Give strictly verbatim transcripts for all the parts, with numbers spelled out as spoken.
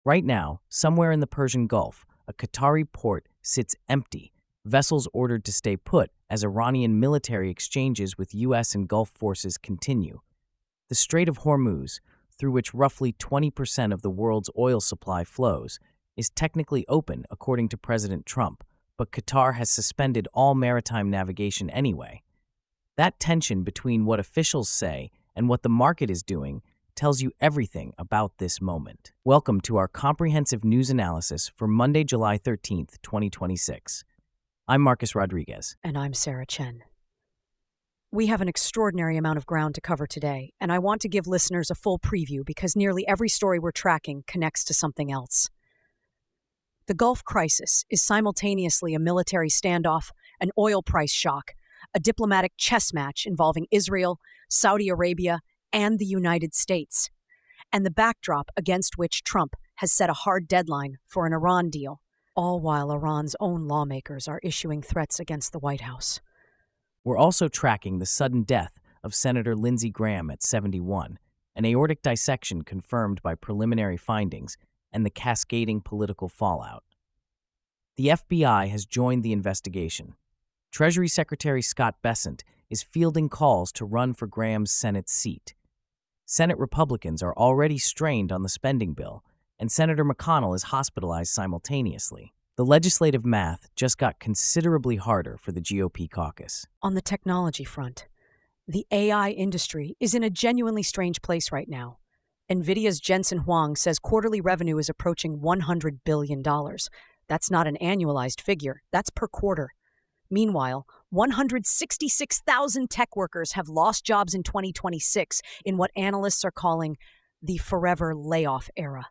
Right now, somewhere in the Persian Gulf, a Qatari port sits empty, vessels ordered to stay put as Iranian military exchanges with U S and Gulf forces continue. The Strait of Hormuz, through which roughly twenty percent of the world's oil supply flows, is technically open according to President Trump, but Qatar has suspended all maritime navigation anyway. That tension between what officials say and what the market is doing tells you everything about this moment. Welcome to our comprehensive news analysis for Monday, July thirteenth, twenty twenty-six. I'm Marcus Rodriguez. And I'm Sarah Chen. We have an extraordinary amount of ground to cover today, and I want to give listeners a full preview because nearly every story we're tracking connects to something else. The Gulf crisis is simultaneously a military standoff, an oil price shock, a diplomatic chess match involving Israel, Saudi Arabia, and the United States, and the backdrop against which Trump has set a hard deadline for an Iran deal, all while Iran's own lawmakers are issuing threats against the White House. We're also tracking the sudden death of Senator Lindsey Graham at seventy-one, an aortic dissection confirmed by preliminary findings, and the cascading political fallout. The F B I has joined the investigation. Treasury Secretary Scott Bessent is fielding calls to run for Graham's Senate seat. Senate Republicans are already strained on the spending bill, and Senator McConnell is hospitalized simultaneously. The legislative math just got considerably harder for the G O P caucus. On the technology front, the A I industry is in a genuinely strange place right now. NVIDIA's Jensen Huang says quarterly revenue is approaching one hundred billion dollars. That's not an annualized figure, that's per quarter. Meanwhile, one hundred sixty-six thousand tech workers have lost jobs in twenty twenty-six in what analysts are calling the forever layoff era.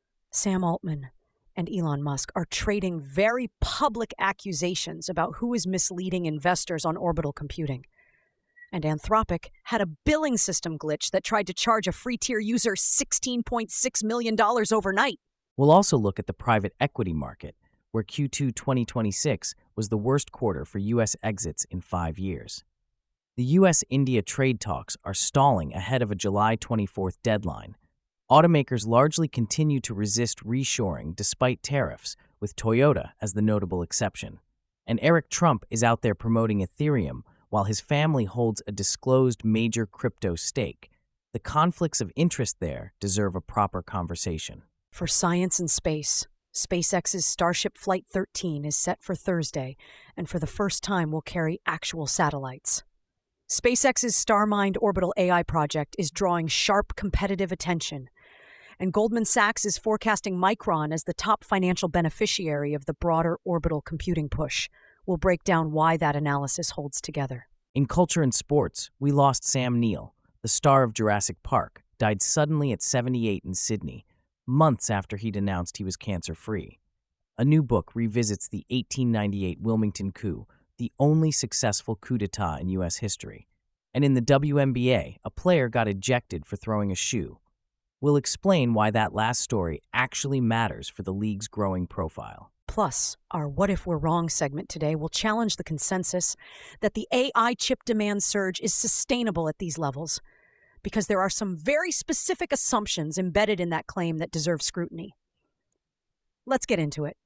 Sam Altman and Elon Musk are trading very public accusations about who is misleading investors on orbital computing. And Anthropic had a billing system glitch that tried to charge a free tier user sixteen point six million dollars overnight. We'll also look at the private equity market, where Q two twenty twenty-six was the worst quarter for U S exits in five years. The U S India trade talks are stalling ahead of a July twenty-fourth deadline. Automakers largely continue to resist reshoring despite tariffs, with Toyota as the notable exception. And Eric Trump is out there promoting Ethereum while his family holds a disclosed major crypto stake. The conflicts of interest there deserve a proper conversation. For science and space, SpaceX's Starship Flight thirteen is set for Thursday, and for the first time will carry actual satellites. SpaceX's Starmind orbital A I project is drawing sharp competitive attention, and Goldman Sachs is forecasting Micron as the top financial beneficiary of the broader orbital computing push. We'll break down why that analysis holds together. In culture and sports, we lost Sam Neill, the star of Jurassic Park, died suddenly at seventy-eight in Sydney, months after he'd announced he was cancer-free. A new book revisits the eighteen ninety-eight Wilmington coup, the only successful coup d'etat in U S history. And in the W N B A, a player got ejected for throwing a shoe. We'll explain why that last story actually matters for the league's growing profile. Plus, our What If We're Wrong segment today will challenge the consensus that the A I chip demand surge is sustainable at these levels, because there are some very specific assumptions embedded in that claim that deserve scrutiny. Let's get into it.